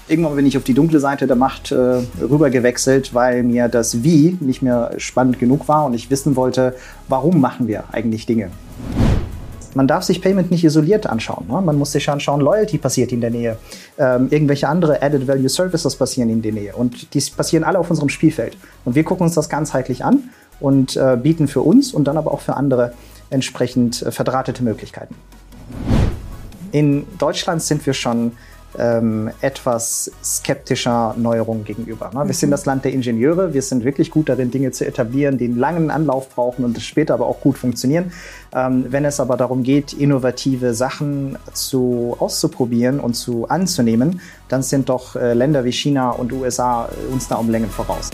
Irgendwann bin ich auf die dunkle Seite der Macht rüber gewechselt, weil mir das Wie nicht mehr spannend genug war und ich wissen wollte, warum machen wir eigentlich Dinge. Man darf sich Payment nicht isoliert anschauen. Ne? Man muss sich anschauen, Loyalty passiert in der Nähe, irgendwelche andere Added Value Services passieren in der Nähe und die passieren alle auf unserem Spielfeld. Und wir gucken uns das ganzheitlich an und bieten für uns und dann aber auch für andere entsprechend verdrahtete Möglichkeiten. In Deutschland sind wir schon etwas skeptischer Neuerungen gegenüber. Ne? Wir sind das Land der Ingenieure, wir sind wirklich gut darin, Dinge zu etablieren, die einen langen Anlauf brauchen und später aber auch gut funktionieren. Wenn es aber darum geht, innovative Sachen auszuprobieren und anzunehmen, dann sind doch Länder wie China und USA uns da um Längen voraus.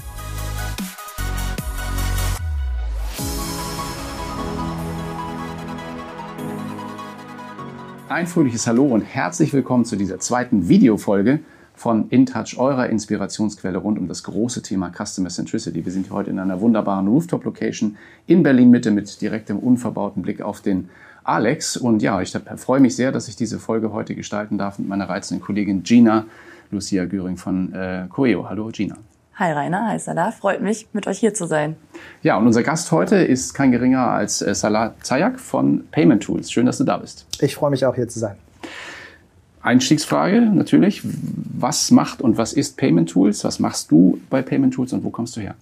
Ein fröhliches Hallo und herzlich willkommen zu dieser zweiten Videofolge von InTouch, eurer Inspirationsquelle rund um das große Thema Customer Centricity. Wir sind heute in einer wunderbaren Rooftop-Location in Berlin-Mitte mit direktem, unverbauten Blick auf den Alex. Und ja, ich freue mich sehr, dass ich diese Folge heute gestalten darf mit meiner reizenden Kollegin Gina Lucia Göring von Coeo. Hallo Gina. Hi Rainer, hi Salah, freut mich, mit euch hier zu sein. Ja, und unser Gast heute ist kein geringer als Salah Zayak von Payment Tools. Schön, dass du da bist. Ich freue mich auch, hier zu sein. Einstiegsfrage natürlich, was macht und was ist Payment Tools? Was machst du bei Payment Tools und wo kommst du her?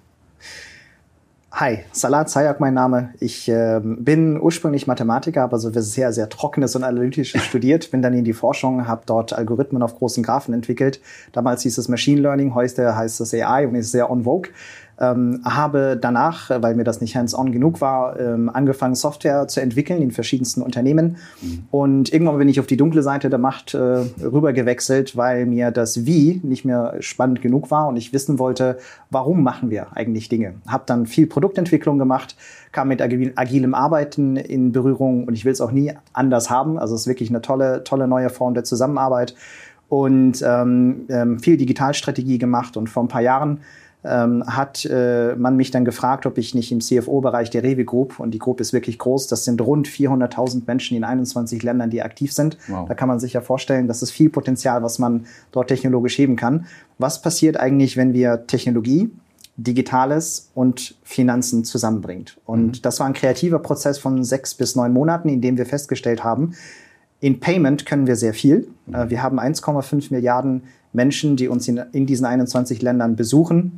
Hi, Salah Zayak mein Name. Ich bin ursprünglich Mathematiker, aber so sehr, sehr Trockenes und Analytisches studiert. Bin dann in die Forschung, habe dort Algorithmen auf großen Graphen entwickelt. Damals hieß es Machine Learning, heute heißt es AI und ist sehr en vogue. Habe danach, weil mir das nicht hands-on genug war, angefangen Software zu entwickeln in verschiedensten Unternehmen. Und irgendwann bin ich auf die dunkle Seite der Macht rüber gewechselt, weil mir das Wie nicht mehr spannend genug war und ich wissen wollte, warum machen wir eigentlich Dinge. Habe dann viel Produktentwicklung gemacht, kam mit agilem Arbeiten in Berührung und ich will es auch nie anders haben. Also es ist wirklich eine tolle neue Form der Zusammenarbeit und viel Digitalstrategie gemacht und vor ein paar Jahren hat man mich dann gefragt, ob ich nicht im CFO-Bereich der Rewe Group, und die Group ist wirklich groß, das sind rund 400.000 Menschen in 21 Ländern, die aktiv sind. Wow. Da kann man sich ja vorstellen, das ist viel Potenzial, was man dort technologisch heben kann. Was passiert eigentlich, wenn wir Technologie, Digitales und Finanzen zusammenbringt? Und das war ein kreativer Prozess von 6 bis 9 Monaten, in dem wir festgestellt haben, in Payment können wir sehr viel. Wir haben 1,5 Milliarden Menschen, die uns in diesen 21 Ländern besuchen.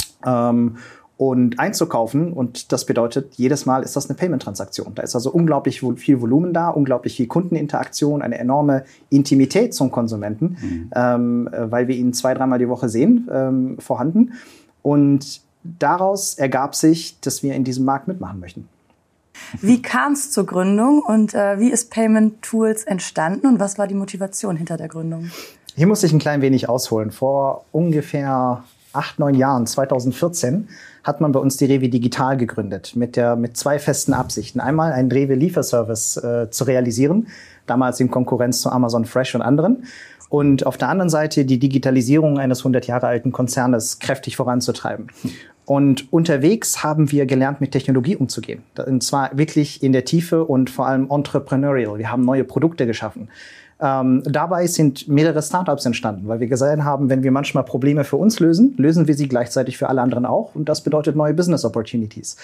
Und einzukaufen. Und das bedeutet, jedes Mal ist das eine Payment-Transaktion. Da ist also unglaublich viel Volumen da, unglaublich viel Kundeninteraktion, eine enorme Intimität zum Konsumenten, weil wir ihn 2-3 Mal die Woche sehen, vorhanden. Und daraus ergab sich, dass wir in diesem Markt mitmachen möchten. Wie kam es zur Gründung und wie ist Payment Tools entstanden und was war die Motivation hinter der Gründung? Hier muss ich ein klein wenig ausholen. Vor ungefähr 8-9 Jahren, 2014, hat man bei uns die Rewe Digital gegründet, mit 2 festen Absichten. Einmal einen Rewe-Lieferservice zu realisieren, damals in Konkurrenz zu Amazon Fresh und anderen. Und auf der anderen Seite die Digitalisierung eines 100 Jahre alten Konzernes kräftig voranzutreiben. Und unterwegs haben wir gelernt, mit Technologie umzugehen. Und zwar wirklich in der Tiefe und vor allem entrepreneurial. Wir haben neue Produkte geschaffen. Dabei sind mehrere Startups entstanden, weil wir gesehen haben, wenn wir manchmal Probleme für uns lösen, lösen wir sie gleichzeitig für alle anderen auch. Und das bedeutet neue Business Opportunities.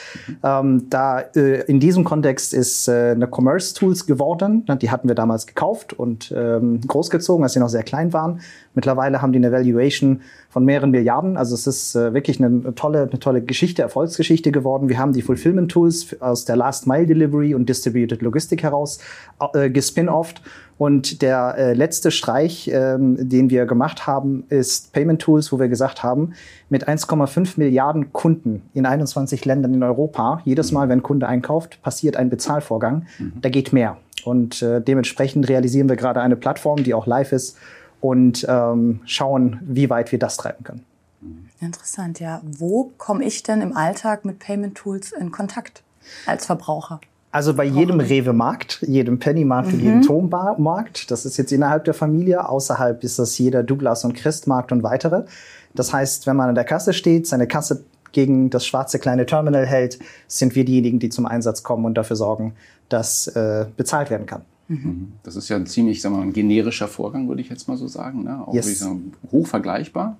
In diesem Kontext ist eine Commerce Tools geworden. Die hatten wir damals gekauft und großgezogen, als sie noch sehr klein waren. Mittlerweile haben die eine Valuation von mehreren Milliarden. Also es ist wirklich eine tolle Geschichte, Erfolgsgeschichte geworden. Wir haben die Fulfillment Tools aus der Last Mile Delivery und Distributed Logistik heraus gespin-offt. Und der letzte Streich, den wir gemacht haben, ist Payment Tools, wo wir gesagt haben, mit 1,5 Milliarden Kunden in 21 Ländern in Europa, jedes Mal, wenn ein Kunde einkauft, passiert ein Bezahlvorgang. Da geht mehr. Und dementsprechend realisieren wir gerade eine Plattform, die auch live ist und schauen, wie weit wir das treiben können. Interessant, ja. Wo komme ich denn im Alltag mit Payment Tools in Kontakt als Verbraucher? Also bei jedem Rewe-Markt, jedem Penny-Markt und jedem Tom-Markt. Das ist jetzt innerhalb der Familie. Außerhalb ist das jeder Douglas- und Christ-Markt und weitere. Das heißt, wenn man an der Kasse steht, seine Kasse gegen das schwarze kleine Terminal hält, sind wir diejenigen, die zum Einsatz kommen und dafür sorgen, dass bezahlt werden kann. Das ist ja ein ziemlich, sagen wir mal, ein generischer Vorgang, würde ich jetzt mal so sagen. Ne? Auch würde ich sagen, hoch vergleichbar.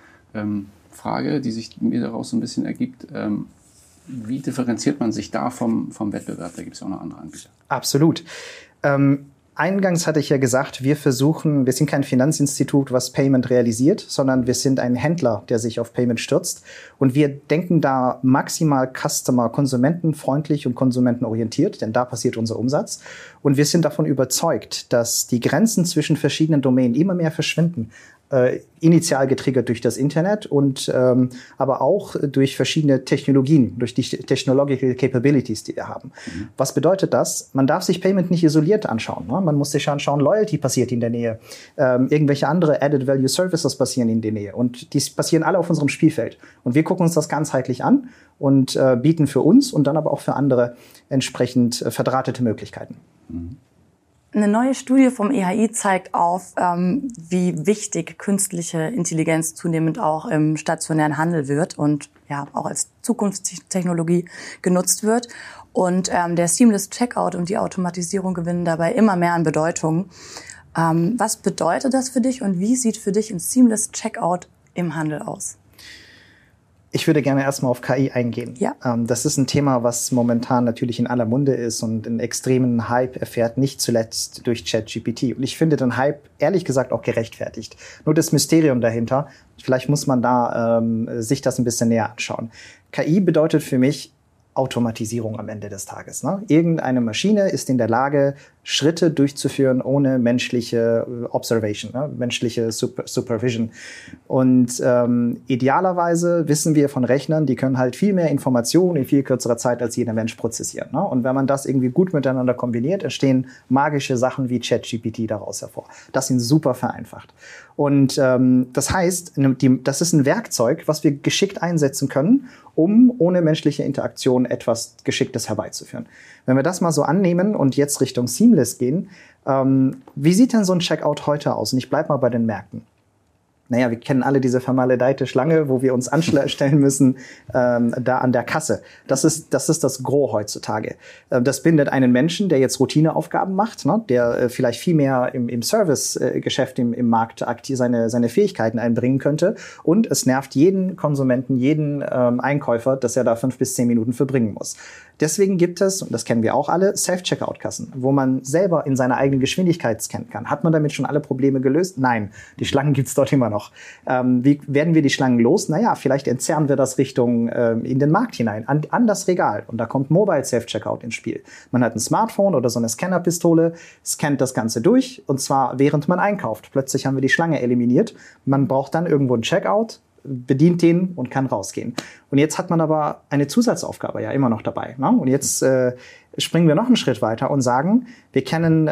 Frage, die sich mir daraus so ein bisschen ergibt, wie differenziert man sich da vom Wettbewerb? Da gibt es ja auch noch andere Anbieter. Absolut. Eingangs hatte ich ja gesagt, wir sind kein Finanzinstitut, was Payment realisiert, sondern wir sind ein Händler, der sich auf Payment stürzt. Und wir denken da maximal konsumentenfreundlich und konsumentenorientiert, denn da passiert unser Umsatz. Und wir sind davon überzeugt, dass die Grenzen zwischen verschiedenen Domänen immer mehr verschwinden. Initial getriggert durch das Internet und aber auch durch verschiedene Technologien, durch die Technological Capabilities, die wir haben. Was bedeutet das? Man darf sich Payment nicht isoliert anschauen. Ne? Man muss sich anschauen, Loyalty passiert in der Nähe, irgendwelche andere Added Value Services passieren in der Nähe und die passieren alle auf unserem Spielfeld. Und wir gucken uns das ganzheitlich an und bieten für uns und dann aber auch für andere entsprechend verdrahtete Möglichkeiten. Eine neue Studie vom EHI zeigt auf, wie wichtig künstliche Intelligenz zunehmend auch im stationären Handel wird und ja auch als Zukunftstechnologie genutzt wird. Und der Seamless Checkout und die Automatisierung gewinnen dabei immer mehr an Bedeutung. Was bedeutet das für dich und wie sieht für dich ein Seamless Checkout im Handel aus? Ich würde gerne erstmal auf KI eingehen. Ja. Das ist ein Thema, was momentan natürlich in aller Munde ist und einen extremen Hype erfährt, nicht zuletzt durch ChatGPT. Und ich finde den Hype, ehrlich gesagt, auch gerechtfertigt. Nur das Mysterium dahinter, vielleicht muss man da sich das ein bisschen näher anschauen. KI bedeutet für mich Automatisierung am Ende des Tages. Ne? Irgendeine Maschine ist in der Lage, Schritte durchzuführen ohne menschliche Observation, ne? Menschliche Supervision. Und idealerweise wissen wir von Rechnern, die können halt viel mehr Informationen in viel kürzerer Zeit als jeder Mensch prozessieren. Ne? Und wenn man das irgendwie gut miteinander kombiniert, entstehen magische Sachen wie ChatGPT daraus hervor. Das sind super vereinfacht. Und das heißt, das ist ein Werkzeug, was wir geschickt einsetzen können, um ohne menschliche Interaktion etwas Geschicktes herbeizuführen. Wenn wir das mal so annehmen und jetzt Richtung Seamless gehen, wie sieht denn so ein Checkout heute aus? Und ich bleib mal bei den Märkten. Naja, wir kennen alle diese vermaledeite Schlange, wo wir uns anstellen müssen, da an der Kasse. Das ist das Gros heutzutage. Das bindet einen Menschen, der jetzt Routineaufgaben macht, ne, der vielleicht viel mehr im Service-Geschäft im Markt aktiv seine Fähigkeiten einbringen könnte. Und es nervt jeden Konsumenten, jeden Einkäufer, dass er da 5 bis 10 Minuten verbringen muss. Deswegen gibt es, und das kennen wir auch alle, Self-Checkout-Kassen, wo man selber in seiner eigenen Geschwindigkeit scannen kann. Hat man damit schon alle Probleme gelöst? Nein, die Schlangen gibt's dort immer noch. Wie werden wir die Schlangen los? Naja, vielleicht entzerren wir das Richtung in den Markt hinein, an das Regal. Und da kommt Mobile Self-Checkout ins Spiel. Man hat ein Smartphone oder so eine Scannerpistole, scannt das Ganze durch, und zwar während man einkauft. Plötzlich haben wir die Schlange eliminiert. Man braucht dann irgendwo einen Checkout, bedient den und kann rausgehen. Und jetzt hat man aber eine Zusatzaufgabe ja immer noch dabei. Ne? Und jetzt springen wir noch einen Schritt weiter und sagen, wir kennen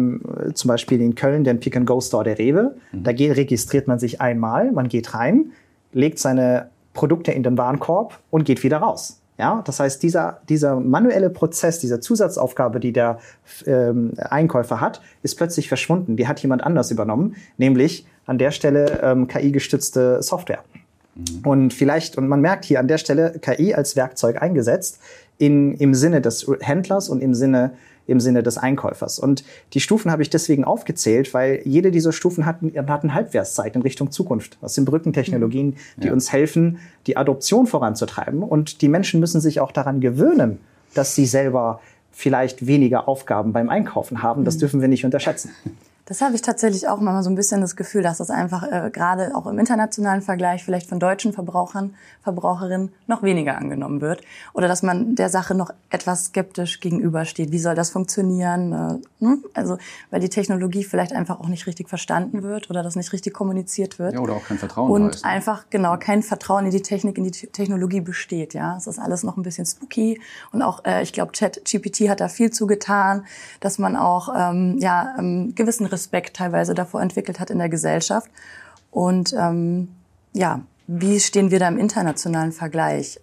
zum Beispiel in Köln den Pick-and-Go-Store der Rewe. Da registriert man sich einmal, man geht rein, legt seine Produkte in den Warenkorb und geht wieder raus. Ja, das heißt, dieser manuelle Prozess, diese Zusatzaufgabe, die der Einkäufer hat, ist plötzlich verschwunden. Die hat jemand anders übernommen, nämlich an der Stelle KI-gestützte Software. Und man merkt hier an der Stelle KI als Werkzeug eingesetzt im Sinne des Händlers und im Sinne des Einkäufers. Und die Stufen habe ich deswegen aufgezählt, weil jede dieser Stufen hat eine Halbwertszeit in Richtung Zukunft. Das sind Brückentechnologien, die uns helfen, die Adoption voranzutreiben. Und die Menschen müssen sich auch daran gewöhnen, dass sie selber vielleicht weniger Aufgaben beim Einkaufen haben. Das dürfen wir nicht unterschätzen. Das habe ich tatsächlich auch manchmal so ein bisschen das Gefühl, dass das einfach gerade auch im internationalen Vergleich vielleicht von deutschen Verbraucherinnen noch weniger angenommen wird. Oder dass man der Sache noch etwas skeptisch gegenübersteht. Wie soll das funktionieren? Also, weil die Technologie vielleicht einfach auch nicht richtig verstanden wird oder das nicht richtig kommuniziert wird. Ja, oder auch kein Vertrauen und heißt, ne? Einfach, genau, kein Vertrauen in die Technik, in die Technologie besteht. Ja, es ist alles noch ein bisschen spooky. Und auch, ich glaube, ChatGPT hat da viel zugetan, dass man auch, gewissen Respekt teilweise davor entwickelt hat in der Gesellschaft. Und wie stehen wir da im internationalen Vergleich?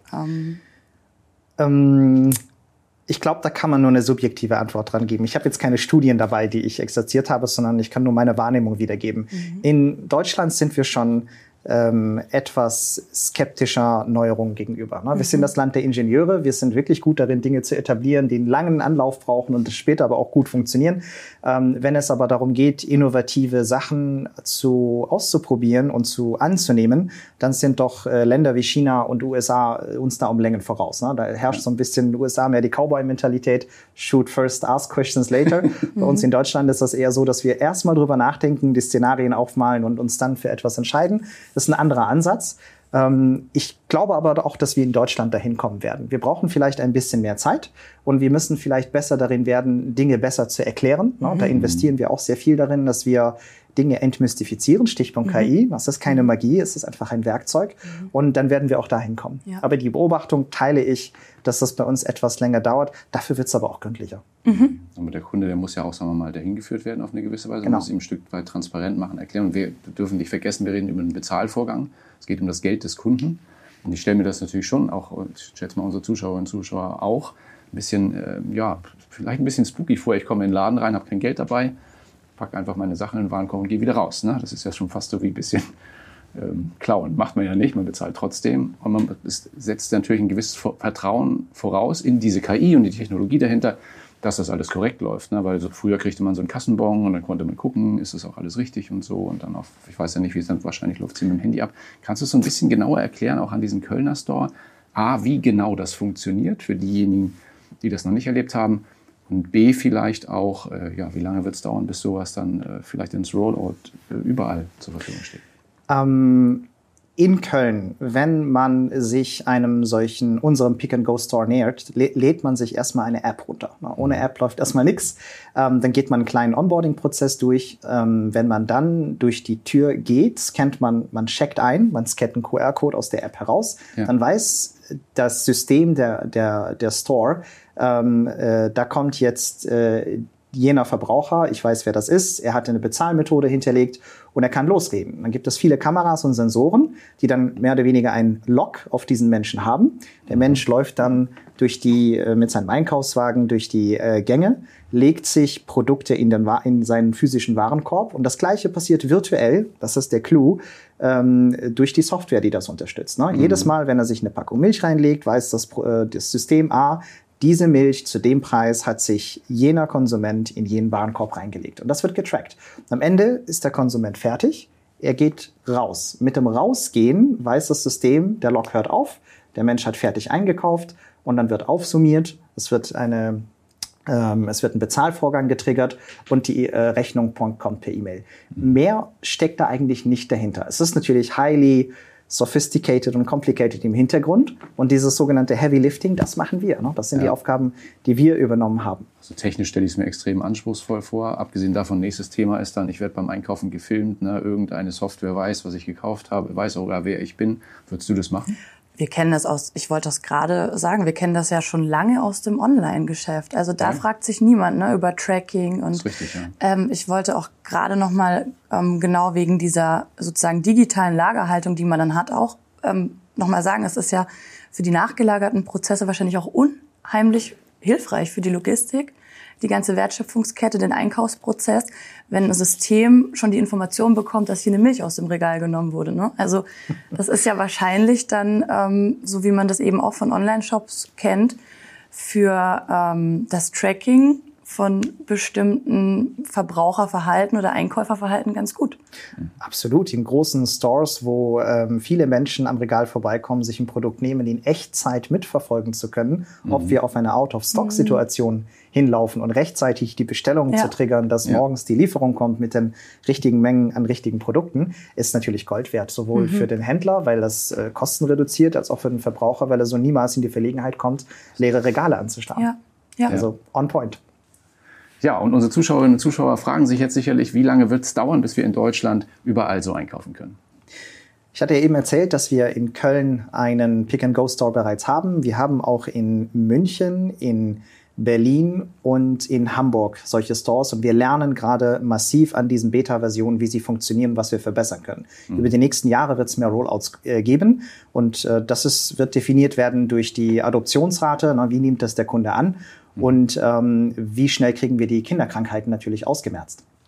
Ich glaube, da kann man nur eine subjektive Antwort dran geben. Ich habe jetzt keine Studien dabei, die ich exerziert habe, sondern ich kann nur meine Wahrnehmung wiedergeben. In Deutschland sind wir schon etwas skeptischer Neuerungen gegenüber. Ne? Wir sind das Land der Ingenieure, wir sind wirklich gut darin, Dinge zu etablieren, die einen langen Anlauf brauchen und später aber auch gut funktionieren. Wenn es aber darum geht, innovative Sachen auszuprobieren und anzunehmen, dann sind doch Länder wie China und USA uns da um Längen voraus. Ne? Da herrscht so ein bisschen in den USA mehr die Cowboy-Mentalität, shoot first, ask questions later. Bei uns in Deutschland ist das eher so, dass wir erstmal drüber nachdenken, die Szenarien aufmalen und uns dann für etwas entscheiden. Das ist ein anderer Ansatz. Ich glaube aber auch, dass wir in Deutschland dahin kommen werden. Wir brauchen vielleicht ein bisschen mehr Zeit und wir müssen vielleicht besser darin werden, Dinge besser zu erklären. Da investieren wir auch sehr viel darin, dass wir Dinge entmystifizieren, Stichpunkt KI. Das ist keine Magie, es ist einfach ein Werkzeug. Und dann werden wir auch dahin kommen. Ja. Aber die Beobachtung teile ich, dass das bei uns etwas länger dauert. Dafür wird es aber auch gründlicher. Aber der Kunde, der muss ja auch, sagen wir mal, dahin geführt werden auf eine gewisse Weise. Genau. Man muss ihm ein Stück weit transparent machen, erklären. Und wir dürfen nicht vergessen, wir reden über einen Bezahlvorgang. Es geht um das Geld des Kunden. Und ich stelle mir das natürlich schon auch, ich schätze mal unsere Zuschauerinnen und Zuschauer auch, ein bisschen, vielleicht ein bisschen spooky vor. Ich komme in den Laden rein, habe kein Geld dabei, packe einfach meine Sachen in den Warenkorb und gehe wieder raus. Ne? Das ist ja schon fast so wie ein bisschen klauen. Macht man ja nicht, man bezahlt trotzdem. Und man setzt natürlich ein gewisses Vertrauen voraus in diese KI und die Technologie dahinter, dass das alles korrekt läuft. Ne? Weil so früher kriegte man so einen Kassenbon und dann konnte man gucken, ist das auch alles richtig und so. Und dann ich weiß ja nicht, wie es dann wahrscheinlich läuft, mit dem Handy ab. Kannst du es so ein bisschen genauer erklären, auch an diesem Kölner Store? A, wie genau das funktioniert für diejenigen, die das noch nicht erlebt haben. Und B, vielleicht auch, wie lange wird es dauern, bis sowas dann vielleicht ins Rollout überall zur Verfügung steht? In Köln, wenn man sich unserem Pick-and-Go-Store nähert, lädt man sich erstmal eine App runter. Ohne App läuft erstmal nichts. Dann geht man einen kleinen Onboarding-Prozess durch. Wenn man dann durch die Tür geht, man checkt ein, man scannt einen QR-Code aus der App heraus. Ja. Dann weiß das System der Store, da kommt jetzt jener Verbraucher, ich weiß, wer das ist, er hat eine Bezahlmethode hinterlegt und er kann losreden. Dann gibt es viele Kameras und Sensoren, die dann mehr oder weniger einen Log auf diesen Menschen haben. Der Mensch läuft dann mit seinem Einkaufswagen durch die Gänge, legt sich Produkte in seinen physischen Warenkorb und das Gleiche passiert virtuell, das ist der Clou, durch die Software, die das unterstützt. Ne? Jedes Mal, wenn er sich eine Packung Milch reinlegt, weiß das System diese Milch zu dem Preis hat sich jener Konsument in jenen Warenkorb reingelegt. Und das wird getrackt. Am Ende ist der Konsument fertig. Er geht raus. Mit dem Rausgehen weiß das System, der Log hört auf. Der Mensch hat fertig eingekauft und dann wird aufsummiert. Es wird ein Bezahlvorgang getriggert und die Rechnung kommt per E-Mail. Mehr steckt da eigentlich nicht dahinter. Es ist natürlich highly sophisticated und complicated im Hintergrund. Und dieses sogenannte Heavy Lifting, das machen wir. Ne? Das sind die Aufgaben, die wir übernommen haben. Also technisch stelle ich es mir extrem anspruchsvoll vor. Abgesehen davon, nächstes Thema ist dann, ich werde beim Einkaufen gefilmt. Ne? Irgendeine Software weiß, was ich gekauft habe, weiß sogar, wer ich bin. Würdest du das machen? Wir kennen das ich wollte das gerade sagen, wir kennen das ja schon lange aus dem Online-Geschäft. Also da fragt sich niemand über Tracking. Und das ist richtig, ja. Ich wollte auch gerade nochmal genau wegen dieser sozusagen digitalen Lagerhaltung, die man dann hat, auch nochmal sagen, es ist ja für die nachgelagerten Prozesse wahrscheinlich auch unheimlich hilfreich für die Logistik, die ganze Wertschöpfungskette, den Einkaufsprozess, wenn ein System schon die Information bekommt, dass hier eine Milch aus dem Regal genommen wurde. Ne? Also das ist ja wahrscheinlich dann, so wie man das eben auch von Online-Shops kennt, für das Tracking von bestimmten Verbraucherverhalten oder Einkäuferverhalten ganz gut. Absolut. In großen Stores, wo viele Menschen am Regal vorbeikommen, sich ein Produkt nehmen, in Echtzeit mitverfolgen zu können, ob wir auf eine Out-of-Stock-Situation hinlaufen und rechtzeitig die Bestellung zu triggern, dass morgens die Lieferung kommt mit den richtigen Mengen an richtigen Produkten, ist natürlich Gold wert. Sowohl für den Händler, weil das Kosten reduziert, als auch für den Verbraucher, weil er so niemals in die Verlegenheit kommt, leere Regale anzustarren. Ja. Also on point. Ja, und unsere Zuschauerinnen und Zuschauer fragen sich jetzt sicherlich, wie lange wird es dauern, bis wir in Deutschland überall so einkaufen können? Ich hatte ja eben erzählt, dass wir in Köln einen Pick-and-Go-Store bereits haben. Wir haben auch in München, in Berlin und in Hamburg solche Stores. Und wir lernen gerade massiv an diesen Beta-Versionen, wie sie funktionieren, was wir verbessern können. Über die nächsten Jahre wird es mehr Rollouts geben. Und wird definiert werden durch die Adoptionsrate. Wie nimmt das der Kunde an? Und wie schnell kriegen wir die Kinderkrankheiten natürlich ausgemerzt?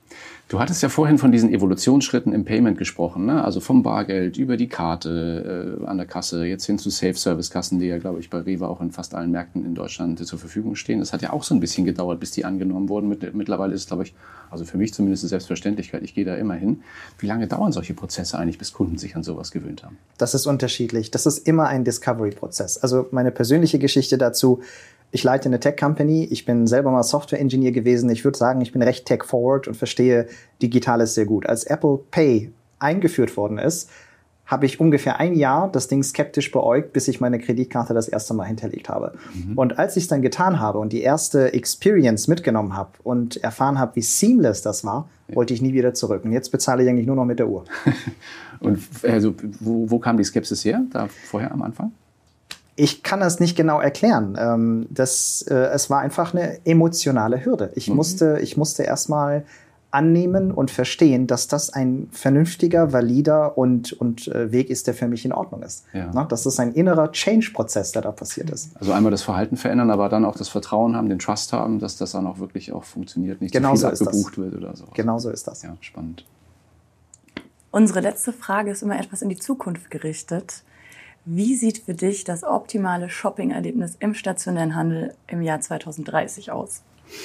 Du hattest ja vorhin von diesen Evolutionsschritten im Payment gesprochen, ne? Also vom Bargeld über die Karte an der Kasse, jetzt hin zu Self-Service-Kassen, die ja, glaube ich, bei Rewe auch in fast allen Märkten in Deutschland zur Verfügung stehen. Das hat ja auch so ein bisschen gedauert, bis die angenommen wurden. Mittlerweile ist es, glaube ich, also für mich zumindest eine Selbstverständlichkeit, ich gehe da immer hin. Wie lange dauern solche Prozesse eigentlich, bis Kunden sich an sowas gewöhnt haben? Das ist unterschiedlich. Das ist immer ein Discovery-Prozess. Also meine persönliche Geschichte dazu: Ich leite eine Tech-Company, ich bin selber mal Software-Engineer gewesen. Ich würde sagen, ich bin recht tech-forward und verstehe Digitales sehr gut. Als Apple Pay eingeführt worden ist, habe ich ungefähr ein Jahr das Ding skeptisch beäugt, bis ich meine Kreditkarte das erste Mal hinterlegt habe. Und als ich es dann getan habe und die erste Experience mitgenommen habe und erfahren habe, wie seamless das war, wollte ich nie wieder zurück. Und jetzt bezahle ich eigentlich nur noch mit der Uhr. Und also, wo kam die Skepsis her, da vorher am Anfang? Ich kann das nicht genau erklären. Es war einfach eine emotionale Hürde. Ich musste erstmal annehmen und verstehen, dass das ein vernünftiger, valider und Weg ist, der für mich in Ordnung ist. Ja. Na, das ist ein innerer Change-Prozess, der da passiert ist. Also einmal das Verhalten verändern, aber dann auch das Vertrauen haben, den Trust haben, dass das dann auch wirklich auch funktioniert, nicht genau zu viel abgebucht wird oder so. Genau so ist das. Ja, spannend. Unsere letzte Frage ist immer etwas in die Zukunft gerichtet. Wie sieht für dich das optimale Shopping-Erlebnis im stationären Handel im Jahr 2030 aus?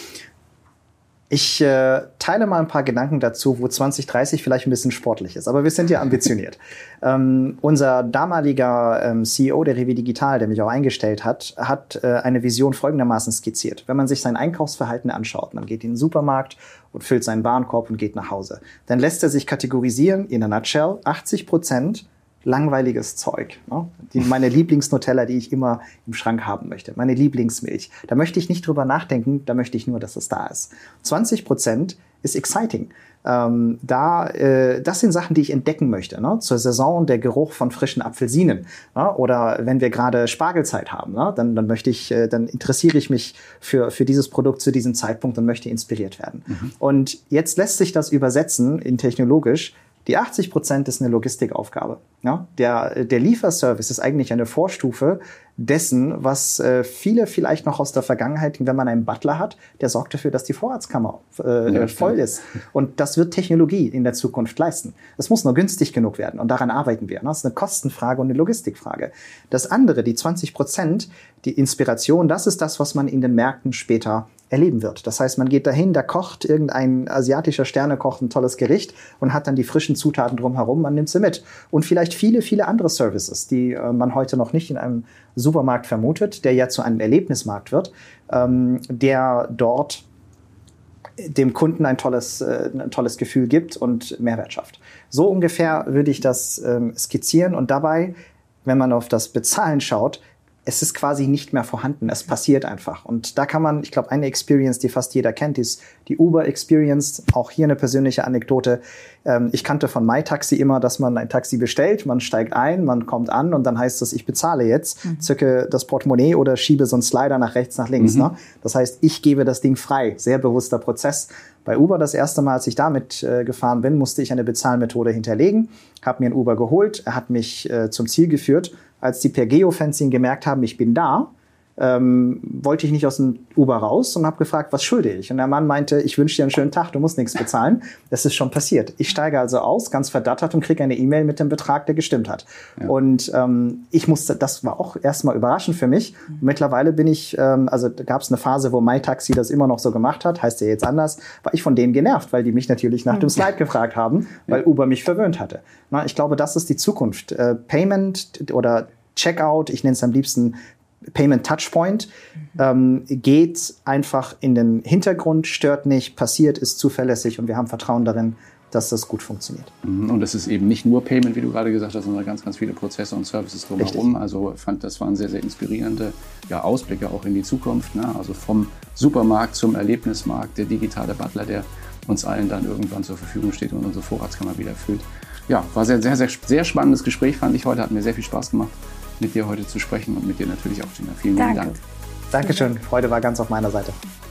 Ich teile mal ein paar Gedanken dazu, wo 2030 vielleicht ein bisschen sportlich ist, aber wir sind ja ambitioniert. Unser damaliger CEO der Rewe Digital, der mich auch eingestellt hat, hat eine Vision folgendermaßen skizziert. Wenn man sich sein Einkaufsverhalten anschaut, man geht in den Supermarkt und füllt seinen Warenkorb und geht nach Hause, dann lässt er sich kategorisieren, in a nutshell, 80% langweiliges Zeug. Ne? Meine Lieblingsnutella, die ich immer im Schrank haben möchte. Meine Lieblingsmilch. Da möchte ich nicht drüber nachdenken, da möchte ich nur, dass es da ist. 20% ist exciting. Das sind Sachen, die ich entdecken möchte. Ne? Zur Saison der Geruch von frischen Apfelsinen. Ne? Oder wenn wir gerade Spargelzeit haben, ne? dann interessiere ich mich für dieses Produkt zu diesem Zeitpunkt und möchte inspiriert werden. Und jetzt lässt sich das übersetzen in technologisch. Die 80% ist eine Logistikaufgabe. Ja? Der Lieferservice ist eigentlich eine Vorstufe dessen, was viele vielleicht noch aus der Vergangenheit, wenn man einen Butler hat, der sorgt dafür, dass die Vorratskammer voll ist. Und das wird Technologie in der Zukunft leisten. Es muss nur günstig genug werden und daran arbeiten wir. Das ist eine Kostenfrage und eine Logistikfrage. Das andere, die 20%, die Inspiration, das ist das, was man in den Märkten später erleben wird. Das heißt, man geht dahin, da kocht irgendein asiatischer Sternekoch ein tolles Gericht und hat dann die frischen Zutaten drumherum, man nimmt sie mit. Und vielleicht viele, viele andere Services, die man heute noch nicht in einem Supermarkt vermutet, der ja zu einem Erlebnismarkt wird, der dort dem Kunden ein tolles Gefühl gibt und Mehrwert schafft. So ungefähr würde ich das skizzieren und dabei, wenn man auf das Bezahlen schaut, es ist quasi nicht mehr vorhanden. Es passiert einfach. Und da kann man, ich glaube, eine Experience, die fast jeder kennt, ist die Uber-Experience. Auch hier eine persönliche Anekdote. Ich kannte von MyTaxi immer, dass man ein Taxi bestellt, man steigt ein, man kommt an und dann heißt es, ich bezahle jetzt, zücke das Portemonnaie oder schiebe so einen Slider nach rechts, nach links. Ne? Das heißt, ich gebe das Ding frei. Sehr bewusster Prozess. Bei Uber das erste Mal, als ich damit gefahren bin, musste ich eine Bezahlmethode hinterlegen, habe mir einen Uber geholt, er hat mich zum Ziel geführt. Als die per Geofencing gemerkt haben, ich bin da, wollte ich nicht aus dem Uber raus und habe gefragt, was schulde ich? Und der Mann meinte, ich wünsche dir einen schönen Tag, du musst nichts bezahlen. Das ist schon passiert. Ich steige also aus, ganz verdattert und kriege eine E-Mail mit dem Betrag, der gestimmt hat. Ja. Und das war auch erstmal überraschend für mich. Mittlerweile bin ich, also da gab es eine Phase, wo MyTaxi das immer noch so gemacht hat, heißt ja jetzt anders, war ich von denen genervt, weil die mich natürlich nach dem Slide gefragt haben, weil Uber mich verwöhnt hatte. Na, ich glaube, das ist die Zukunft. Payment oder Checkout, ich nenne es am liebsten Payment Touchpoint, geht einfach in den Hintergrund, stört nicht, passiert, ist zuverlässig und wir haben Vertrauen darin, dass das gut funktioniert. Und es ist eben nicht nur Payment, wie du gerade gesagt hast, sondern ganz, ganz viele Prozesse und Services drumherum. Richtig. Also fand, das waren sehr, sehr inspirierende Ausblicke auch in die Zukunft. Ne? Also vom Supermarkt zum Erlebnismarkt, der digitale Butler, der uns allen dann irgendwann zur Verfügung steht und unsere Vorratskammer wieder füllt. Ja, war sehr, sehr, sehr, sehr spannendes Gespräch, fand ich heute. Hat mir sehr viel Spaß gemacht, mit dir heute zu sprechen und mit dir natürlich auch, Gina. Vielen Dank. Dankeschön. Freude war ganz auf meiner Seite.